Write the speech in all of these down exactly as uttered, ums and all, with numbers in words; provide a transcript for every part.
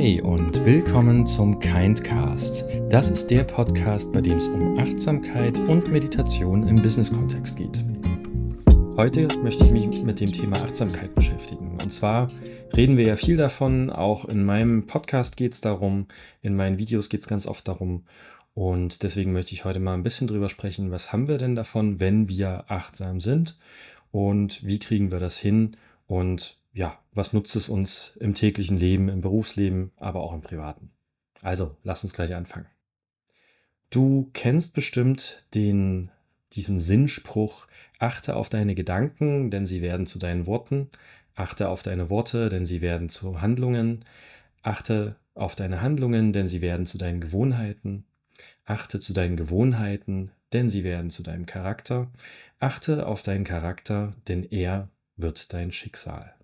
Hey und willkommen zum Kindcast. Das ist der Podcast, bei dem es um Achtsamkeit und Meditation im Business-Kontext geht. Heute möchte ich mich mit dem Thema Achtsamkeit beschäftigen. Und zwar reden wir ja viel davon, auch in meinem Podcast geht es darum, in meinen Videos geht es ganz oft darum. Und deswegen möchte ich heute mal ein bisschen drüber sprechen, was haben wir denn davon, wenn wir achtsam sind und wie kriegen wir das hin und ja, was nutzt es uns im täglichen Leben, im Berufsleben, aber auch im Privaten. Also, lass uns gleich anfangen. Du kennst bestimmt den, diesen Sinnspruch, achte auf deine Gedanken, denn sie werden zu deinen Worten, achte auf deine Worte, denn sie werden zu Handlungen, achte auf deine Handlungen, denn sie werden zu deinen Gewohnheiten, achte zu deinen Gewohnheiten, denn sie werden zu deinem Charakter, achte auf deinen Charakter, denn er wird dein Schicksal.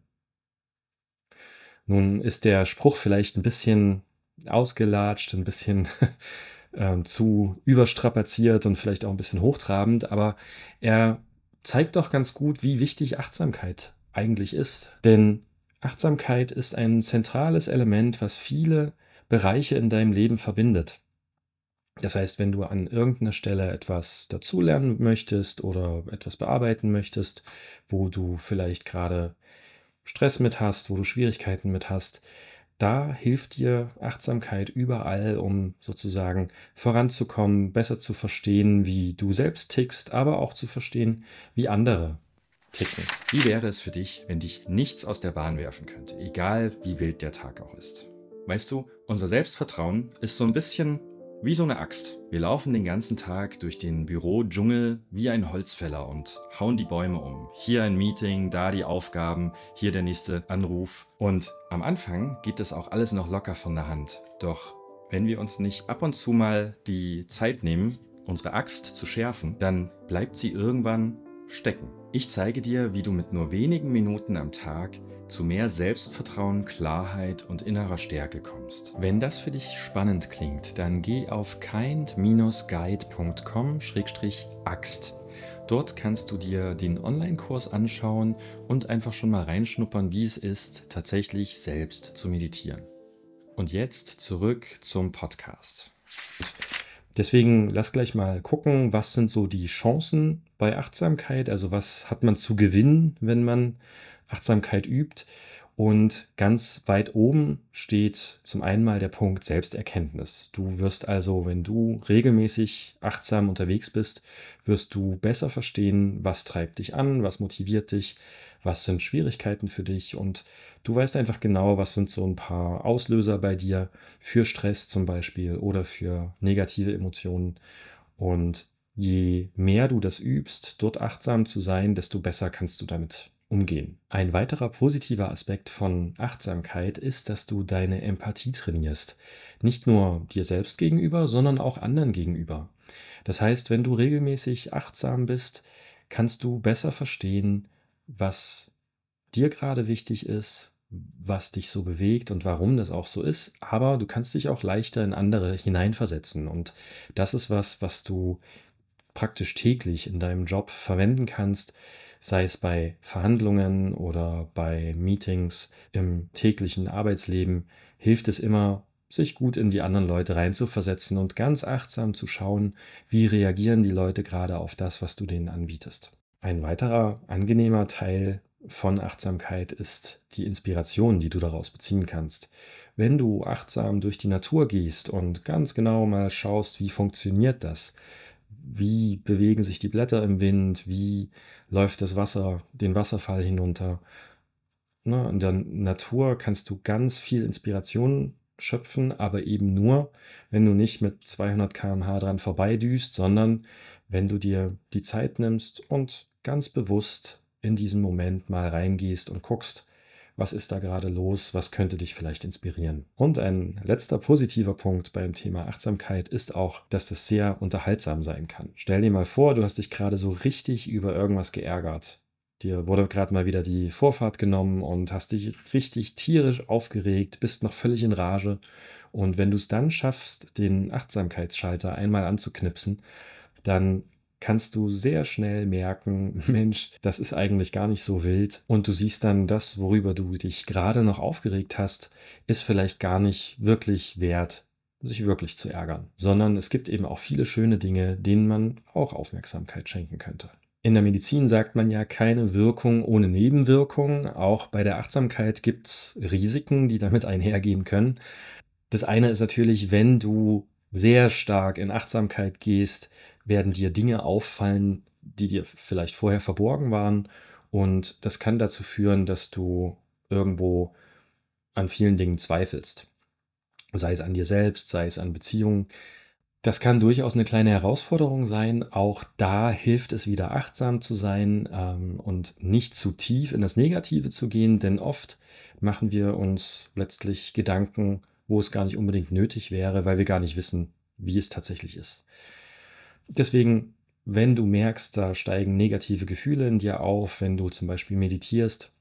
Nun ist der Spruch vielleicht ein bisschen ausgelatscht, ein bisschen ähm, zu überstrapaziert und vielleicht auch ein bisschen hochtrabend, aber er zeigt doch ganz gut, wie wichtig Achtsamkeit eigentlich ist. Denn Achtsamkeit ist ein zentrales Element, was viele Bereiche in deinem Leben verbindet. Das heißt, wenn du an irgendeiner Stelle etwas dazulernen möchtest oder etwas bearbeiten möchtest, wo du vielleicht gerade Stress mit hast, wo du Schwierigkeiten mit hast, da hilft dir Achtsamkeit überall, um sozusagen voranzukommen, besser zu verstehen, wie du selbst tickst, aber auch zu verstehen, wie andere ticken. Wie wäre es für dich, wenn dich nichts aus der Bahn werfen könnte, egal wie wild der Tag auch ist? Weißt du, unser Selbstvertrauen ist so ein bisschen wie so eine Axt. Wir laufen den ganzen Tag durch den Bürodschungel wie ein Holzfäller und hauen die Bäume um. Hier ein Meeting, da die Aufgaben, hier der nächste Anruf. Und am Anfang geht das auch alles noch locker von der Hand. Doch wenn wir uns nicht ab und zu mal die Zeit nehmen, unsere Axt zu schärfen, dann bleibt sie irgendwann stecken. Ich zeige dir, wie du mit nur wenigen Minuten am Tag zu mehr Selbstvertrauen, Klarheit und innerer Stärke kommst. Wenn das für dich spannend klingt, dann geh auf kind guide punkt com slash axt. Dort kannst du dir den Online-Kurs anschauen und einfach schon mal reinschnuppern, wie es ist, tatsächlich selbst zu meditieren. Und jetzt zurück zum Podcast. Deswegen lass gleich mal gucken, was sind so die Chancen bei Achtsamkeit, also was hat man zu gewinnen, wenn man Achtsamkeit übt. Und ganz weit oben steht zum einen mal der Punkt Selbsterkenntnis. Du wirst also, wenn du regelmäßig achtsam unterwegs bist, wirst du besser verstehen, was treibt dich an, was motiviert dich, was sind Schwierigkeiten für dich und du weißt einfach genau, was sind so ein paar Auslöser bei dir für Stress zum Beispiel oder für negative Emotionen. Und je mehr du das übst, dort achtsam zu sein, desto besser kannst du damit umgehen. Ein weiterer positiver Aspekt von Achtsamkeit ist, dass du deine Empathie trainierst. Nicht nur dir selbst gegenüber, sondern auch anderen gegenüber. Das heißt, wenn du regelmäßig achtsam bist, kannst du besser verstehen, was dir gerade wichtig ist, was dich so bewegt und warum das auch so ist. Aber du kannst dich auch leichter in andere hineinversetzen. Und das ist was, was du praktisch täglich in deinem Job verwenden kannst, sei es bei Verhandlungen oder bei Meetings im täglichen Arbeitsleben, hilft es immer, sich gut in die anderen Leute reinzuversetzen und ganz achtsam zu schauen, wie reagieren die Leute gerade auf das, was du denen anbietest. Ein weiterer angenehmer Teil von Achtsamkeit ist die Inspiration, die du daraus beziehen kannst. Wenn du achtsam durch die Natur gehst und ganz genau mal schaust, wie funktioniert das, wie bewegen sich die Blätter im Wind, wie läuft das Wasser, den Wasserfall hinunter. Ne, in der Natur kannst du ganz viel Inspiration schöpfen, aber eben nur, wenn du nicht mit zweihundert Kilometer pro Stunde dran vorbeidüst, sondern wenn du dir die Zeit nimmst und ganz bewusst in diesen Moment mal reingehst und guckst, was ist da gerade los, was könnte dich vielleicht inspirieren. Und ein letzter positiver Punkt beim Thema Achtsamkeit ist auch, dass das sehr unterhaltsam sein kann. Stell dir mal vor, du hast dich gerade so richtig über irgendwas geärgert. Dir wurde gerade mal wieder die Vorfahrt genommen und hast dich richtig tierisch aufgeregt, bist noch völlig in Rage. Und wenn du es dann schaffst, den Achtsamkeitsschalter einmal anzuknipsen, dann kannst du sehr schnell merken, Mensch, das ist eigentlich gar nicht so wild. Und du siehst dann, das, worüber du dich gerade noch aufgeregt hast, ist vielleicht gar nicht wirklich wert, sich wirklich zu ärgern, sondern es gibt eben auch viele schöne Dinge, denen man auch Aufmerksamkeit schenken könnte. In der Medizin sagt man ja keine Wirkung ohne Nebenwirkung. Auch bei der Achtsamkeit gibt es Risiken, die damit einhergehen können. Das eine ist natürlich, wenn du sehr stark in Achtsamkeit gehst, werden dir Dinge auffallen, die dir vielleicht vorher verborgen waren. Und das kann dazu führen, dass du irgendwo an vielen Dingen zweifelst. Sei es an dir selbst, sei es an Beziehungen. Das kann durchaus eine kleine Herausforderung sein. Auch da hilft es wieder achtsam zu sein ähm, und nicht zu tief in das Negative zu gehen, denn oft machen wir uns letztlich Gedanken, wo es gar nicht unbedingt nötig wäre, weil wir gar nicht wissen, wie es tatsächlich ist. Deswegen, wenn du merkst, da steigen negative Gefühle in dir auf, wenn du zum Beispiel meditierst,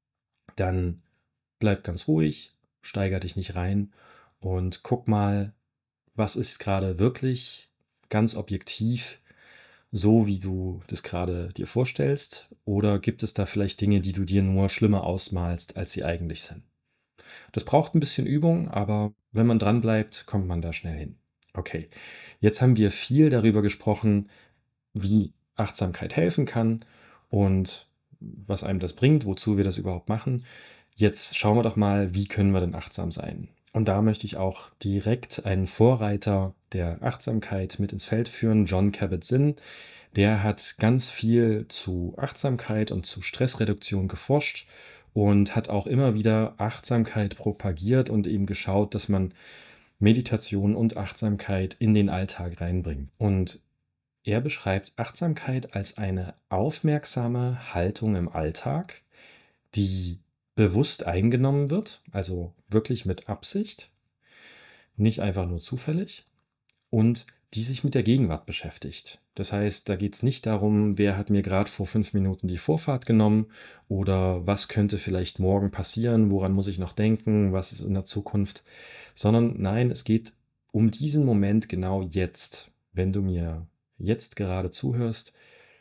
dann bleib ganz ruhig, steiger dich nicht rein und guck mal, was ist gerade wirklich ganz objektiv so, wie du das gerade dir vorstellst? Oder gibt es da vielleicht Dinge, die du dir nur schlimmer ausmalst, als sie eigentlich sind? Das braucht ein bisschen Übung, aber wenn man dran bleibt, kommt man da schnell hin. Okay, jetzt haben wir viel darüber gesprochen, wie Achtsamkeit helfen kann und was einem das bringt, wozu wir das überhaupt machen. Jetzt schauen wir doch mal, wie können wir denn achtsam sein? Und da möchte ich auch direkt einen Vorreiter der Achtsamkeit mit ins Feld führen, Jon Kabat-Zinn. Der hat ganz viel zu Achtsamkeit und zu Stressreduktion geforscht und hat auch immer wieder Achtsamkeit propagiert und eben geschaut, dass man Meditation und Achtsamkeit in den Alltag reinbringt. Und er beschreibt Achtsamkeit als eine aufmerksame Haltung im Alltag, die bewusst eingenommen wird, also wirklich mit Absicht, nicht einfach nur zufällig, und die sich mit der Gegenwart beschäftigt. Das heißt, da geht es nicht darum, wer hat mir gerade vor fünf Minuten die Vorfahrt genommen oder was könnte vielleicht morgen passieren, woran muss ich noch denken, was ist in der Zukunft, sondern nein, es geht um diesen Moment genau jetzt. Wenn du mir jetzt gerade zuhörst,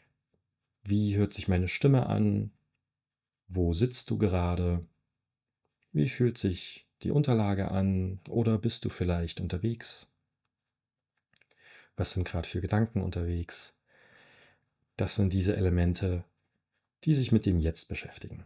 wie hört sich meine Stimme an? Wo sitzt du gerade? Wie fühlt sich die Unterlage an? Oder bist du vielleicht unterwegs? Was sind gerade für Gedanken unterwegs? Das sind diese Elemente, die sich mit dem Jetzt beschäftigen.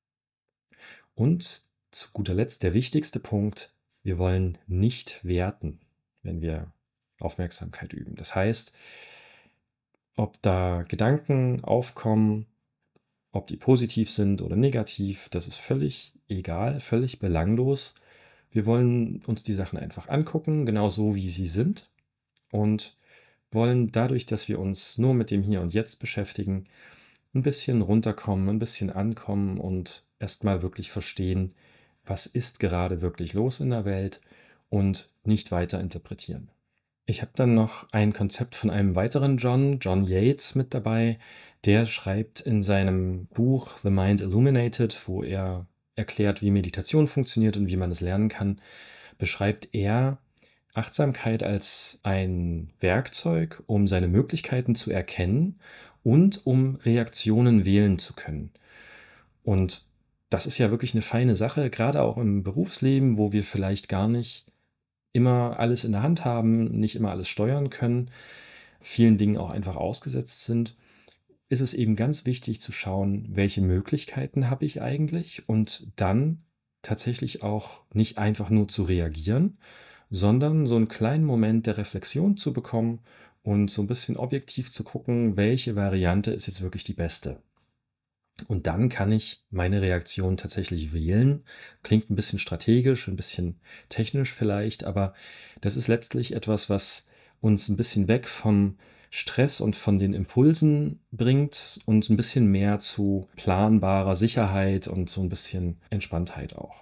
Und zu guter Letzt der wichtigste Punkt, wir wollen nicht werten, wenn wir Aufmerksamkeit üben. Das heißt, ob da Gedanken aufkommen, ob die positiv sind oder negativ, das ist völlig egal, völlig belanglos. Wir wollen uns die Sachen einfach angucken, genau so wie sie sind, und wollen dadurch, dass wir uns nur mit dem Hier und Jetzt beschäftigen, ein bisschen runterkommen, ein bisschen ankommen und erstmal wirklich verstehen, was ist gerade wirklich los in der Welt und nicht weiter interpretieren. Ich habe dann noch ein Konzept von einem weiteren John, John Yates, mit dabei. Der schreibt in seinem Buch The Mind Illuminated, wo er erklärt, wie Meditation funktioniert und wie man es lernen kann, beschreibt er Achtsamkeit als ein Werkzeug, um seine Möglichkeiten zu erkennen und um Reaktionen wählen zu können. Und das ist ja wirklich eine feine Sache, gerade auch im Berufsleben, wo wir vielleicht gar nicht immer alles in der Hand haben, nicht immer alles steuern können, vielen Dingen auch einfach ausgesetzt sind, ist es eben ganz wichtig zu schauen, welche Möglichkeiten habe ich eigentlich, und dann tatsächlich auch nicht einfach nur zu reagieren, sondern so einen kleinen Moment der Reflexion zu bekommen und so ein bisschen objektiv zu gucken, welche Variante ist jetzt wirklich die beste. Und dann kann ich meine Reaktion tatsächlich wählen. Klingt ein bisschen strategisch, ein bisschen technisch vielleicht, aber das ist letztlich etwas, was uns ein bisschen weg vom Stress und von den Impulsen bringt und ein bisschen mehr zu planbarer Sicherheit und so ein bisschen Entspanntheit auch.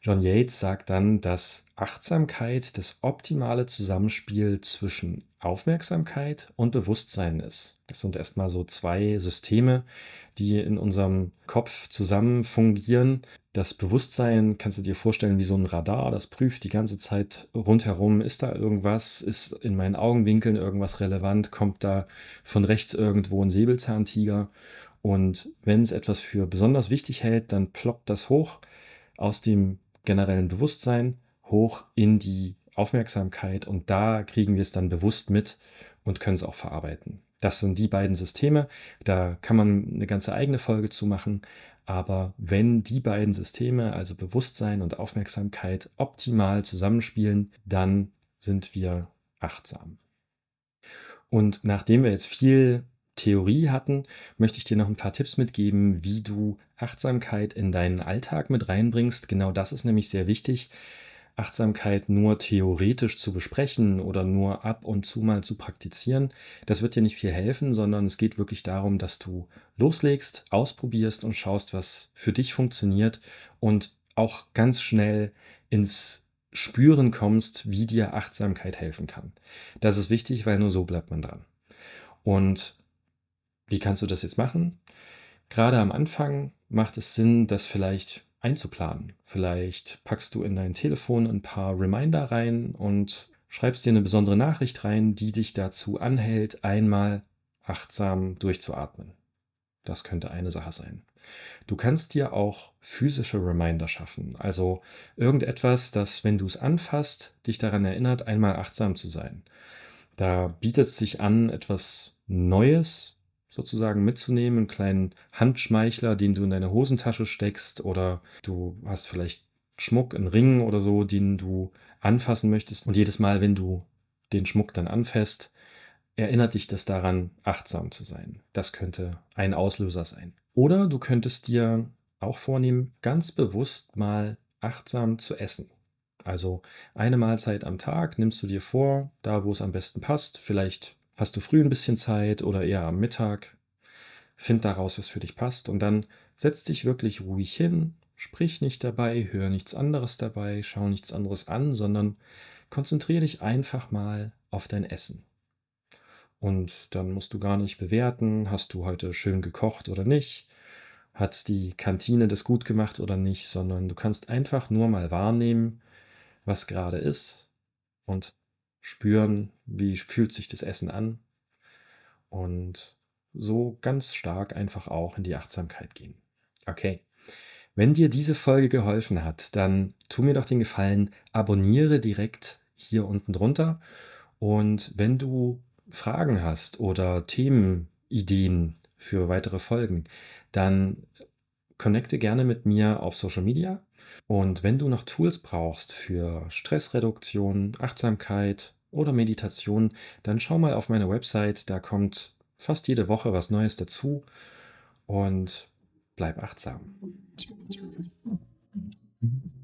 John Yates sagt dann, dass Achtsamkeit das optimale Zusammenspiel zwischen Aufmerksamkeit und Bewusstsein ist. Das sind erstmal so zwei Systeme, die in unserem Kopf zusammen fungieren. Das Bewusstsein kannst du dir vorstellen wie so ein Radar, das prüft die ganze Zeit rundherum, ist da irgendwas, ist in meinen Augenwinkeln irgendwas relevant, kommt da von rechts irgendwo ein Säbelzahntiger. Und wenn es etwas für besonders wichtig hält, dann ploppt das hoch aus dem generellen Bewusstsein hoch in die Aufmerksamkeit und da kriegen wir es dann bewusst mit und können es auch verarbeiten. Das sind die beiden Systeme, da kann man eine ganze eigene Folge zu machen, aber wenn die beiden Systeme, also Bewusstsein und Aufmerksamkeit, optimal zusammenspielen, dann sind wir achtsam. Und nachdem wir jetzt viel Theorie hatten, möchte ich dir noch ein paar Tipps mitgeben, wie du Achtsamkeit in deinen Alltag mit reinbringst. Genau das ist nämlich sehr wichtig. Achtsamkeit nur theoretisch zu besprechen oder nur ab und zu mal zu praktizieren, das wird dir nicht viel helfen, sondern es geht wirklich darum, dass du loslegst, ausprobierst und schaust, was für dich funktioniert und auch ganz schnell ins Spüren kommst, wie dir Achtsamkeit helfen kann. Das ist wichtig, weil nur so bleibt man dran. Und wie kannst du das jetzt machen? Gerade am Anfang macht es Sinn, das vielleicht einzuplanen. Vielleicht packst du in dein Telefon ein paar Reminder rein und schreibst dir eine besondere Nachricht rein, die dich dazu anhält, einmal achtsam durchzuatmen. Das könnte eine Sache sein. Du kannst dir auch physische Reminder schaffen, also irgendetwas, das, wenn du es anfasst, dich daran erinnert, einmal achtsam zu sein. Da bietet es sich an, etwas Neues sozusagen mitzunehmen, einen kleinen Handschmeichler, den du in deine Hosentasche steckst, oder du hast vielleicht Schmuck, einen Ring oder so, den du anfassen möchtest. Und jedes Mal, wenn du den Schmuck dann anfasst, erinnert dich das daran, achtsam zu sein. Das könnte ein Auslöser sein. Oder du könntest dir auch vornehmen, ganz bewusst mal achtsam zu essen. Also eine Mahlzeit am Tag nimmst du dir vor, da wo es am besten passt. Vielleicht hast du früh ein bisschen Zeit oder eher am Mittag. Find daraus, was für dich passt, und dann setz dich wirklich ruhig hin, sprich nicht dabei, hör nichts anderes dabei, schau nichts anderes an, sondern konzentriere dich einfach mal auf dein Essen. Und dann musst du gar nicht bewerten, hast du heute schön gekocht oder nicht, hat die Kantine das gut gemacht oder nicht, sondern du kannst einfach nur mal wahrnehmen, was gerade ist, und spüren, wie fühlt sich das Essen an, und so ganz stark einfach auch in die Achtsamkeit gehen. Okay, wenn dir diese Folge geholfen hat, dann tu mir doch den Gefallen, abonniere direkt hier unten drunter, und wenn du Fragen hast oder Themenideen für weitere Folgen, dann connecte gerne mit mir auf Social Media. Und wenn du noch Tools brauchst für Stressreduktion, Achtsamkeit oder Meditation, dann schau mal auf meine Website, da kommt fast jede Woche was Neues dazu, und bleib achtsam.